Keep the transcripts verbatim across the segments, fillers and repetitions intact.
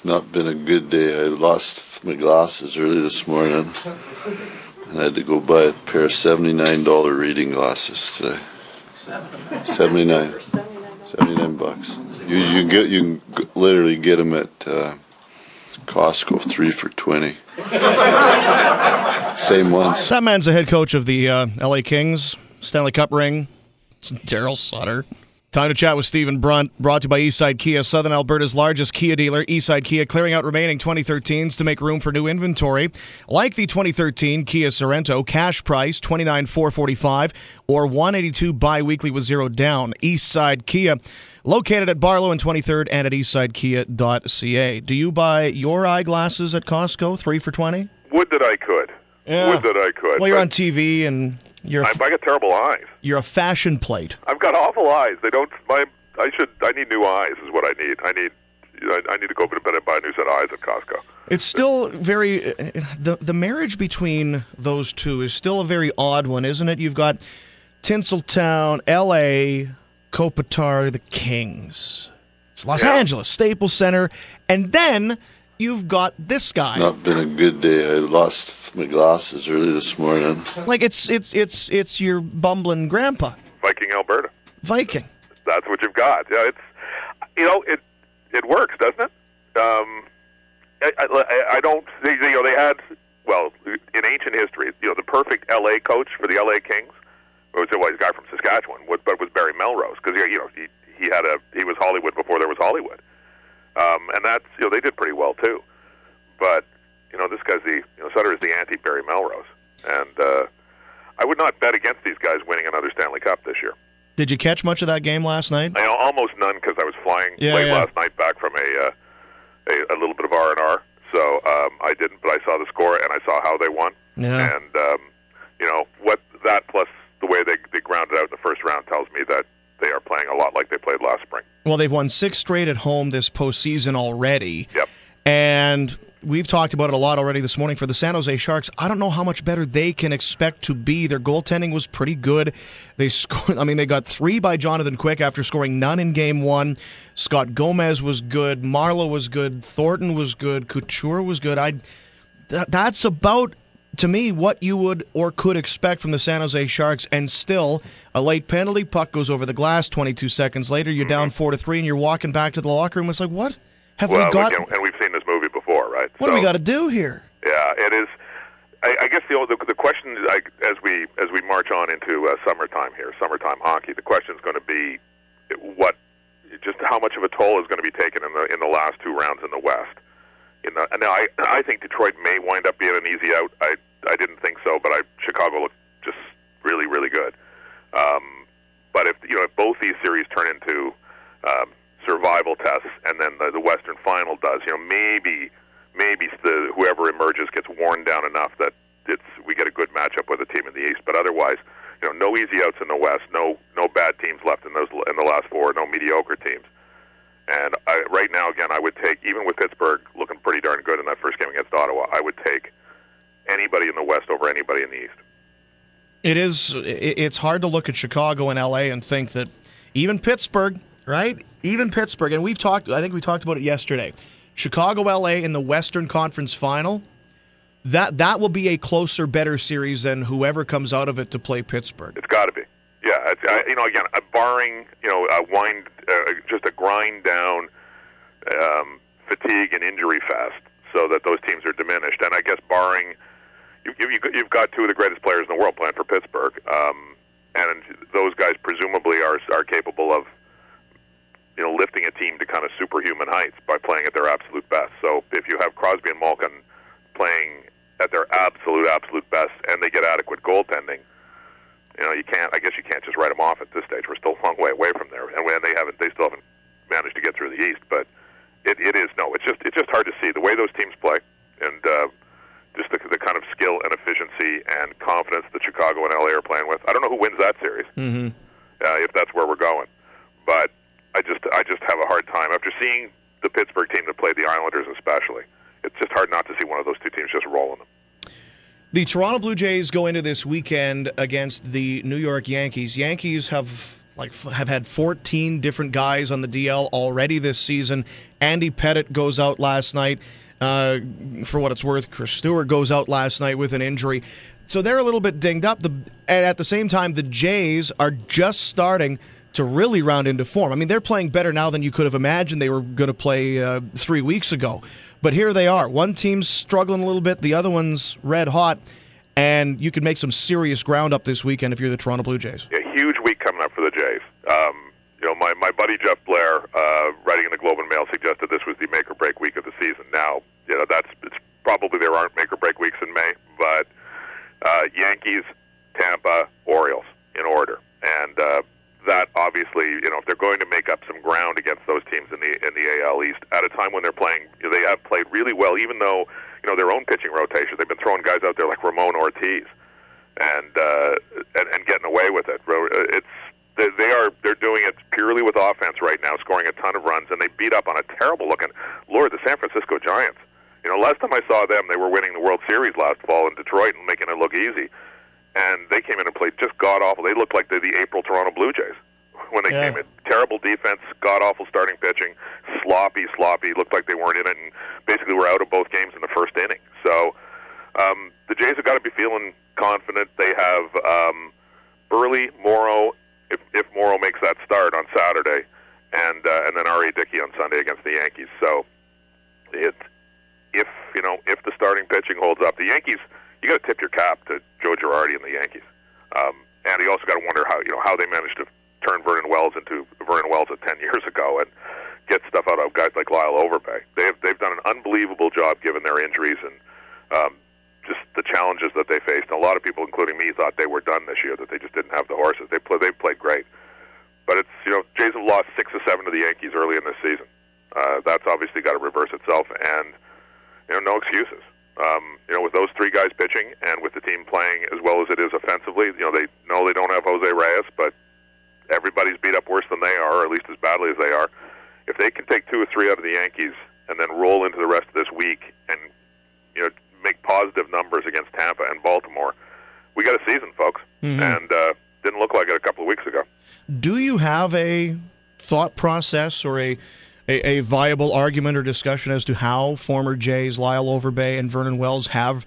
It's not been a good day. I lost my glasses early this morning, and I had to go buy a pair of seventy-nine dollars reading glasses today. seventy-nine. seventy-nine bucks. You, you can get you can literally get them at uh, Costco, three for twenty. Same ones. That man's the head coach of the uh, L A Kings, Stanley Cup ring. It's Daryl Sutter. Time to chat with Stephen Brunt, brought to you by Eastside Kia, Southern Alberta's largest Kia dealer. Eastside Kia clearing out remaining twenty thirteens to make room for new inventory. Like the twenty thirteen Kia Sorento, cash price twenty-nine thousand four hundred forty-five dollars or one hundred eighty-two dollars bi-weekly with zero down. Eastside Kia, located at Barlow and twenty-third and at eastside kia dot c a. Do you buy your eyeglasses at Costco, three for twenty? Would that I could. Yeah. Would that I could. Well, you're on T V and you're... I, I got terrible eyes. You're a fashion plate. I've got awful eyes. They don't... My, I should... I need new eyes is what I need. I need... I, I need to go to bed and buy a new set of eyes at Costco. It's still very... The, the marriage between those two is still a very odd one, isn't it? You've got Tinseltown, L A, Kopitar, the Kings. It's Los Yeah. Angeles, Staples Center, and then you've got this guy. It's not been a good day. I lost my glasses early this morning. Like it's it's it's it's your bumbling grandpa, Viking, Alberta. Viking. That's what you've got. Yeah, it's... You know, it it works, doesn't it? Um, I, I, I don't... They, you know, they had... Well, in ancient history, you know, the perfect L A coach for the L A Kings was well, he's a guy from Saskatchewan, but was Barry Melrose, because you know he he had a he was Hollywood before there was Hollywood, um, and that's you know they did pretty well too. But you know this guy's the you know Sutter is the anti Barry Melrose, and uh, I would not bet against these guys winning another Stanley Cup this year. Did you catch much of that game last night? I know almost none because I was flying Yeah, late yeah. last night back from a, uh, a a little bit of R and R, so um, I didn't. But I saw the score and I saw how they won, Yeah. and um, you know what that plus the way they they grounded out in the first round tells me that they are playing a lot like they played last spring. Well, they've won six straight at home this postseason already. Yep. And we've talked about it a lot already this morning for the San Jose Sharks. I don't know how much better they can expect to be. Their goaltending was pretty good. They scored, I mean, they got three by Jonathan Quick after scoring none in game one. Scott Gomez was good. Marleau was good. Thornton was good. Couture was good. I. Th- that's about, to me, what you would or could expect from the San Jose Sharks. And still, a late penalty, puck goes over the glass. twenty-two seconds later, you're down four to three, and you're walking back to the locker room. It's like, what have Well, we got? again, and we've seen this movie before, right? What so, do we got to do here? Yeah, it is. I, I guess the, the the question, like, as we as we march on into uh, summertime here, summertime hockey, the question is going to be what, just how much of a toll is going to be taken in the in the last two rounds in the West. In the, and now I I think Detroit may wind up being an easy out. I I didn't think so, but I Chicago looked just really really good. Um, but if you know if both these series turn into um, survival tests, and then the, the Western Final does, you know maybe. Maybe the, whoever emerges gets worn down enough that it's we get a good matchup with a team in the East. But otherwise, you know, no easy outs in the West, no no bad teams left in those in the last four, no mediocre teams. And I, right now, again, I would take, even with Pittsburgh looking pretty darn good in that first game against Ottawa, I would take anybody in the West over anybody in the East. It is. It's hard to look at Chicago and L A and think that even Pittsburgh, right? Even Pittsburgh, and we've talked. I think we talked about it yesterday. Chicago, L A in the Western Conference Final, that that will be a closer, better series than whoever comes out of it to play Pittsburgh. It's got to be. Yeah, it's, I, you know, again, uh, barring, you know, a wind, uh, just a grind down um, fatigue and injury fest so that those teams are diminished. And I guess barring, you, you, you've got two of the greatest players in the world playing for Pittsburgh, um, and those guys presumably are are capable of, you know, lifting a team to kind of superhuman heights by playing at their absolute best. So if you have Crosby and Malkin playing at their absolute, absolute best, and they get adequate goaltending, you know, you can't. I guess you can't just write them off at this stage. We're still a long way away from there, and when they haven't, they still haven't managed to get through the East. But it, it is no. It's just it's just hard to see the way those teams play, and uh, just the, the kind of skill and efficiency and confidence that Chicago and L A are playing with. I don't know who wins that series, Mm-hmm. uh, if that's where we're going, but. I just I just have a hard time after seeing the Pittsburgh team that played the Islanders especially. It's just hard not to see one of those two teams just rolling them. The Toronto Blue Jays go into this weekend against the New York Yankees. Yankees have like have had fourteen different guys on the D L already this season. Andy Pettit goes out last night. Uh, for what it's worth, Chris Stewart goes out last night with an injury. So they're a little bit dinged up. The, and at the same time, the Jays are just starting to really round into form. I mean, they're playing better now than you could have imagined they were going to play uh, three weeks ago. But here they are. One team's struggling a little bit. The other one's red hot. And you could make some serious ground up this weekend if you're the Toronto Blue Jays. A huge week coming up for the Jays. Um, you know, my, my buddy Jeff Blair, uh, writing in the Globe and Mail, suggested this was the make-or-break week of the season. Now, you know, that's it's probably there aren't make-or-break weeks in May, but uh, Yankees, Tampa, Orioles in order. And uh, that obviously, you know, if they're going to make up some ground against those teams in the in the A L East at a time when they're playing, you know, they have played really well, even though, you know, their own pitching rotation, they've been throwing guys out there like Ramon Ortiz and uh, and, and getting away with it. It's they, they are they're doing it purely with offense right now, scoring a ton of runs, and they beat up on a terrible looking Lord, the San Francisco Giants. You know, last time I saw them, they were winning the World Series last fall in Detroit and making it look easy. And they came in and played just god-awful. They looked like they're the April Toronto Blue Jays when they yeah. came in. Terrible defense, god-awful starting pitching, sloppy, sloppy. Looked like they weren't in it, and basically were out of both games in the first inning. So um, the Jays have got to be feeling confident. They have um, Burley, Morrow, if, if Morrow makes that start on Saturday, and uh, and then R A. Dickey on Sunday against the Yankees. So it, if you know if the starting pitching holds up, the Yankees, you got to tip your cap to Joe Girardi and the Yankees. Um, and you also got to wonder how you know how they managed to turn Vernon Wells into Vernon Wells of ten years ago and get stuff out of guys like Lyle Overbay. They've they've done an unbelievable job given their injuries and um, just the challenges that they faced. And a lot of people, including me, thought they were done this year, that they just didn't have the horses. They play they've played great, but it's you know Jays have lost six or seven to the Yankees early in this season. Uh, that's obviously got to reverse itself, and you know no excuses. Um, you know, with those three guys pitching and with the team playing as well as it is offensively, you know, they know they don't have Jose Reyes, but everybody's beat up worse than they are, or at least as badly as they are. If they can take two or three out of the Yankees and then roll into the rest of this week and, you know, make positive numbers against Tampa and Baltimore, we got a season, folks. Mm-hmm. And uh, didn't look like it a couple of weeks ago. Do you have a thought process or a A, a viable argument or discussion as to how former Jays Lyle Overbay and Vernon Wells have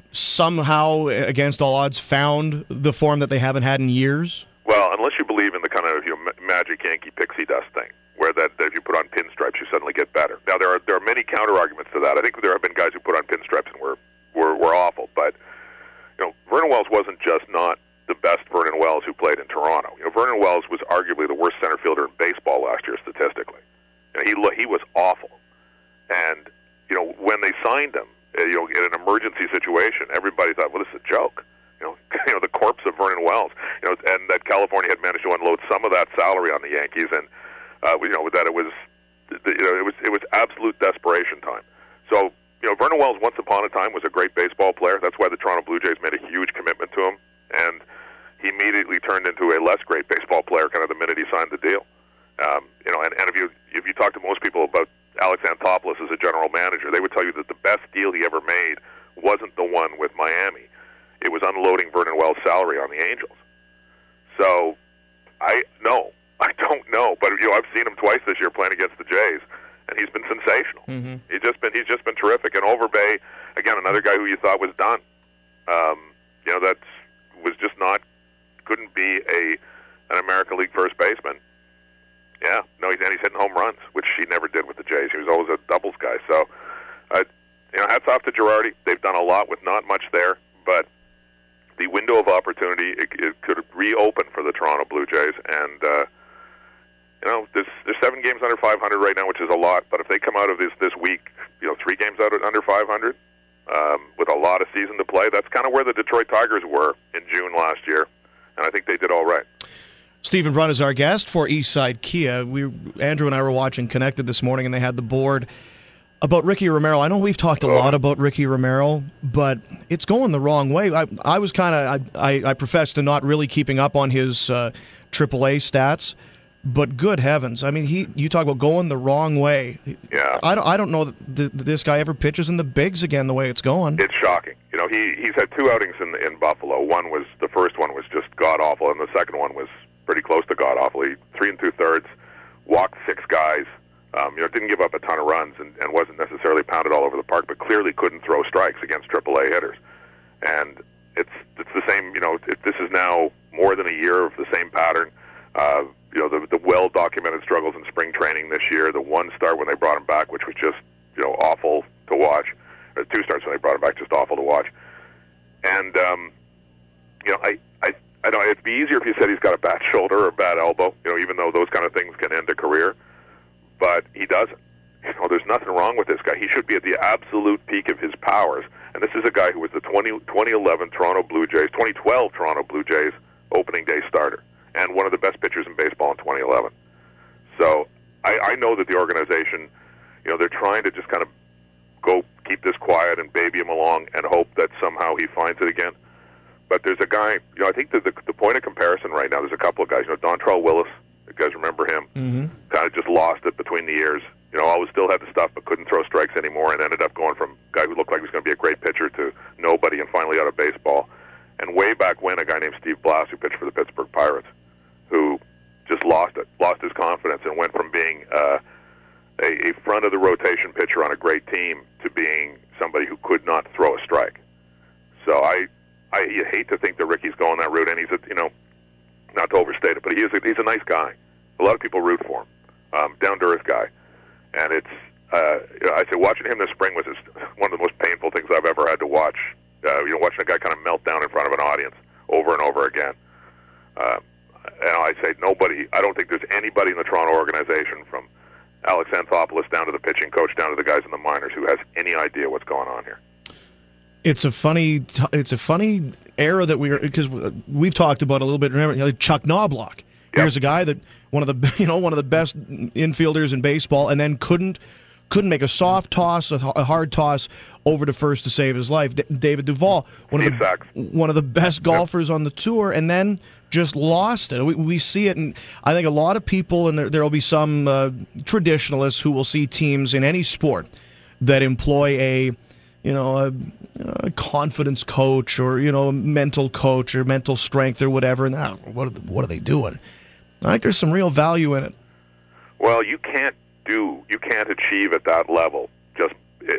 somehow, against all odds, found the form that they haven't had in years? Well, unless you believe in the kind of you know, magic Yankee pixie dust thing, where that, that if you put on pinstripes, you suddenly get better. Now, there are there are many counter arguments to that. I think there have been guys who put on pinstripes and were were, were awful, but you know, Vernon Wells wasn't just not the best Vernon Wells who played in Toronto. You know, Vernon Wells was arguably the worst center fielder in baseball last year statistically. You know, he he was awful, and you know when they signed him, you know in an emergency situation, everybody thought, well, this is a joke. You know, you know the corpse of Vernon Wells. You know, and that California had managed to unload some of that salary on the Yankees, and uh, you know that it was, you know, it was it was absolute desperation time. So you know, Vernon Wells once upon a time was a great baseball player. That's why the Toronto Blue Jays made a huge commitment to him, and he immediately turned into a less great baseball player kind of the minute he signed the deal. Um, you know, and, and if you if you talk to most people about Alex Anthopoulos as a general manager, they would tell you that the best deal he ever made wasn't the one with Miami. It was unloading Vernon Wells' salary on the Angels. So, I no, I don't know, but you know, I've seen him twice this year playing against the Jays, and he's been sensational. Mm-hmm. He's just been he's just been terrific. And Overbay, again, another guy who you thought was done. Um, you know, that was just not couldn't be a an American League first baseman. Yeah, no, he's, and he's hitting home runs, which he never did with the Jays. He was always a doubles guy. So, uh, you know, hats off to Girardi. They've done a lot with not much there, but the window of opportunity it, it could reopen for the Toronto Blue Jays. And uh, you know, there's there's seven games under five hundred right now, which is a lot. But if they come out of this this week, you know, three games out of under five hundred um, with a lot of season to play, that's kind of where the Detroit Tigers were in June last year, and I think they did all right. Stephen Brunt is our guest for Eastside Kia. We, Andrew and I were watching Connected this morning, and they had the board about Ricky Romero. I know we've talked a lot about Ricky Romero, but it's going the wrong way. I, I was kind of, I, I, I profess to not really keeping up on his uh, triple A stats, but good heavens. I mean, he. you talk about going the wrong way. Yeah. I don't, I don't know that th- this guy ever pitches in the bigs again the way it's going. It's shocking. You know, he he's had two outings in, in Buffalo. One was, the first one was just god-awful, and the second one was pretty close to god-awful. He, three and two-thirds, walked six guys, Um, you know, didn't give up a ton of runs and, and wasn't necessarily pounded all over the park, but clearly couldn't throw strikes against triple A hitters. And it's it's the same. You know, it, this is now more than a year of the same pattern. Uh, you know, the the well-documented struggles in spring training this year. The one start when they brought him back, which was just you know awful to watch. Or two starts when they brought him back, just awful to watch. And um, you know, I I I know it'd be easier if you said he's got a bad shoulder or a bad elbow. You know, even though those kind of things can end a career, but he doesn't. You know, there's nothing wrong with this guy. He should be at the absolute peak of his powers. And this is a guy who was the twenty, twenty eleven Toronto Blue Jays, twenty twelve Toronto Blue Jays opening day starter, and one of the best pitchers in baseball in twenty eleven. So I, I know that the organization, you know, they're trying to just kind of go keep this quiet and baby him along and hope that somehow he finds it again. But there's a guy, you know, I think that the, the point of comparison right now, there's a couple of guys. You know, Dontrell Willis, you guys remember him? Mm-hmm. Kind of just lost it between the years. You know, always still had the stuff, but couldn't throw strikes anymore, and ended up going from a guy who looked like he was going to be a great pitcher to nobody, and finally out of baseball. And way back when, a guy named Steve Blass, who pitched for the Pittsburgh Pirates, who just lost it, lost his confidence, and went from being uh, a, a front-of-the-rotation pitcher on a great team to being somebody who could not throw a strike. So I, I you hate to think that Ricky's going that route, and he's a, you know, not to overstate it, but he is a, he's a nice guy. A lot of people root for him, um, down-to-earth guy. And it's, uh, I say, watching him this spring was just one of the most painful things I've ever had to watch. Uh, you know, watching a guy kind of melt down in front of an audience over and over again. Uh, and I say, nobody, I don't think there's anybody in the Toronto organization, from Alex Anthopoulos down to the pitching coach, down to the guys in the minors, who has any idea what's going on here. It's a funny, it's a funny era that we are, because we've talked about a little bit. Remember, you know, Chuck Knobloch. Here's yep. a guy that one of the you know one of the best infielders in baseball, and then couldn't couldn't make a soft toss, a hard toss over to first to save his life. D- David Duval, one of the one of the best golfers yep. on the tour, and then just lost it. We, we see it, and I think a lot of people, and there there will be some uh, traditionalists who will see teams in any sport that employ a you know a, a confidence coach, or you know a mental coach, or mental strength, or whatever. And oh, what are the, what are they doing? I think there's some real value in it. Well, you can't do, you can't achieve at that level just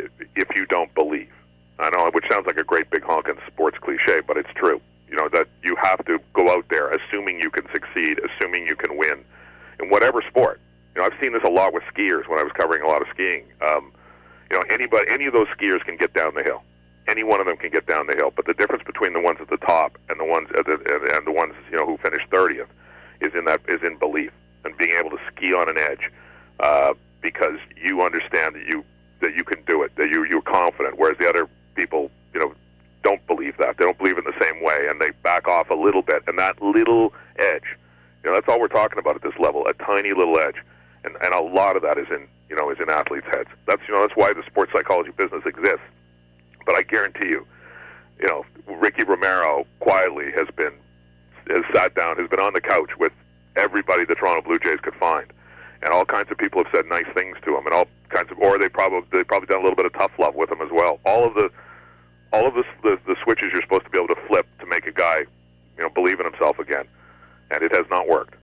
if you don't believe. I know, which sounds like a great big honking sports cliche, but it's true. You know, that you have to go out there assuming you can succeed, assuming you can win in whatever sport. You know, I've seen this a lot with skiers when I was covering a lot of skiing. Um, you know, anybody, any of those skiers can get down the hill. Any one of them can get down the hill. But the difference between the ones at the top and the ones at the, and the ones you know who finished thirtieth is in that is in belief and being able to ski on an edge, uh, because you understand that you that you can do it, that you you're confident. Whereas the other people, you know, don't believe that. They don't believe in the same way, and they back off a little bit. And that little edge, you know, that's all we're talking about at this level, a tiny little edge, and and a lot of that is in you know is in athletes' heads. That's you know that's why the sports psychology business exists. But I guarantee you, you know, Ricky Romero quietly has been. has sat down, has been on the couch with everybody the Toronto Blue Jays could find, and all kinds of people have said nice things to him, and all kinds of, or they probably they probably done a little bit of tough love with him as well. All of the, all of the, the the switches you're supposed to be able to flip to make a guy, you know, believe in himself again, and it has not worked.